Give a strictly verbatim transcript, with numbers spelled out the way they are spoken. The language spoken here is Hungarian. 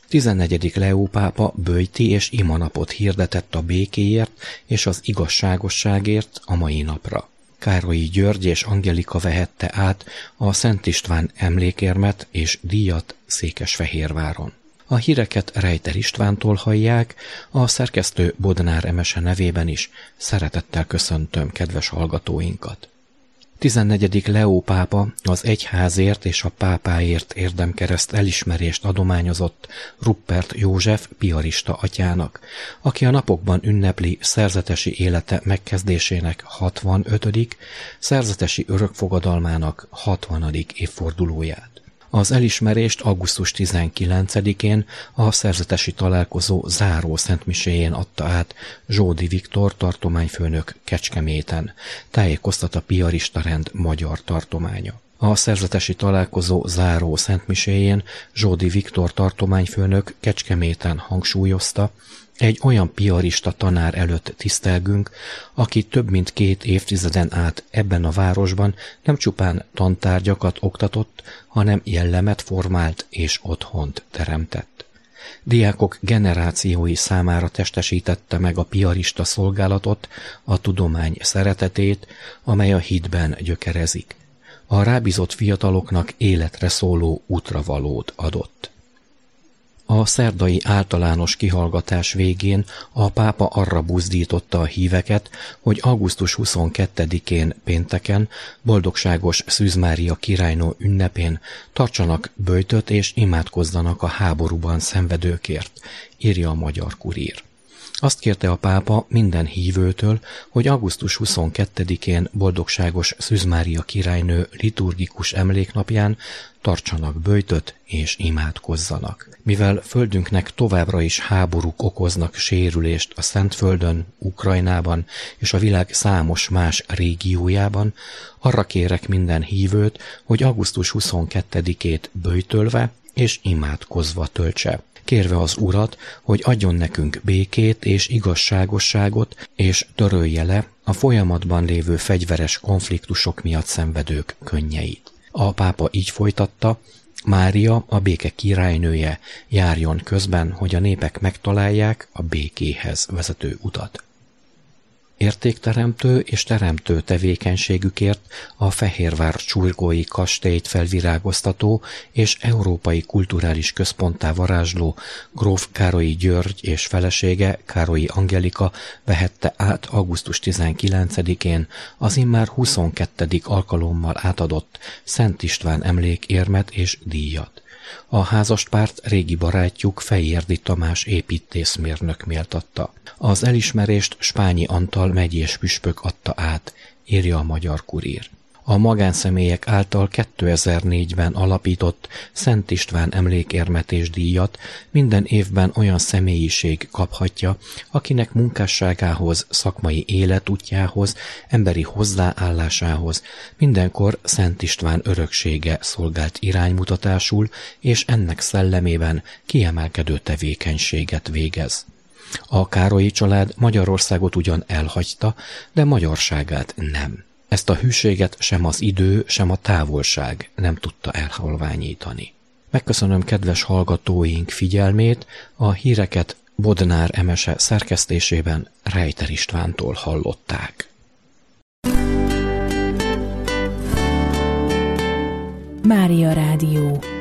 tizennegyedik Leó pápa böjti és imanapot hirdetett a békéért és az igazságosságért a mai napra. Károlyi György és Angelika vehette át a Szent István emlékérmet és díjat Székesfehérváron. A híreket Rejter Istvántól hallják, a szerkesztő Bodnár Emese nevében is szeretettel köszöntöm kedves hallgatóinkat. tizennegyedik Leó pápa az egyházért és a pápáért érdemkereszt elismerést adományozott Ruppert József piarista atyának, aki a napokban ünnepli szerzetesi élete megkezdésének hatvanötödik, szerzetesi örökfogadalmának hatvanadik évfordulóját. Az elismerést augusztus tizenkilencedikén a szerzetesi találkozó záró szentmiséjén adta át Zsódi Viktor tartományfőnök Kecskeméten, tájékoztat a piarista rend magyar tartománya. A szerzetesi találkozó záró szentmiséjén Zsódi Viktor tartományfőnök Kecskeméten hangsúlyozta, egy olyan piarista tanár előtt tisztelgünk, aki több mint két évtizeden át ebben a városban nem csupán tantárgyakat oktatott, hanem jellemet formált és otthont teremtett. Diákok generációi számára testesítette meg a piarista szolgálatot, a tudomány szeretetét, amely a hitben gyökerezik. A rábízott fiataloknak életre szóló útravalót adott. A szerdai általános kihallgatás végén a pápa arra buzdította a híveket, hogy augusztus huszonkettedikén pénteken, boldogságos Szűz Mária királynő ünnepén tartsanak böjtöt és imádkozzanak a háborúban szenvedőkért, írja a Magyar Kurír. Azt kérte a pápa minden hívőtől, hogy augusztus huszonkettedikén boldogságos Szűz Mária királynő liturgikus emléknapján tartsanak böjtöt és imádkozzanak. Mivel földünknek továbbra is háborúk okoznak sérülést a Szentföldön, Ukrajnában és a világ számos más régiójában, arra kérek minden hívőt, hogy augusztus huszonkettedikét böjtölve és imádkozva töltse, kérve az Urat, hogy adjon nekünk békét és igazságosságot, és törölje le a folyamatban lévő fegyveres konfliktusok miatt szenvedők könnyeit. A pápa így folytatta, Mária, a béke királynője, járjon közben, hogy a népek megtalálják a békéhez vezető utat. Értékteremtő és teremtő tevékenységükért a Fehérvár csurgói kastélyt felvirágoztató és európai kulturális központtá varázsló gróf Károlyi György és felesége Károlyi Angelika vehette át augusztus tizenkilencedikén az immár huszonkettedik alkalommal átadott Szent István emlékérmet és díjat. A házaspárt régi barátjuk Fejérdi Tamás építészmérnök méltatta. Az elismerést Spányi Antal megyés püspök adta át, írja a Magyar Kurír. A magánszemélyek által kétezer-négyben alapított Szent István emlékérmet és díjat minden évben olyan személyiség kaphatja, akinek munkásságához, szakmai életútjához, emberi hozzáállásához mindenkor Szent István öröksége szolgált iránymutatásul, és ennek szellemében kiemelkedő tevékenységet végez. A Károlyi család Magyarországot ugyan elhagyta, de magyarságát nem. Ezt a hűséget sem az idő, sem a távolság nem tudta elhalványítani. Megköszönöm kedves hallgatóink figyelmét, a híreket Bodnár Emese szerkesztésében Rejter Istvántól hallották. Mária Rádió.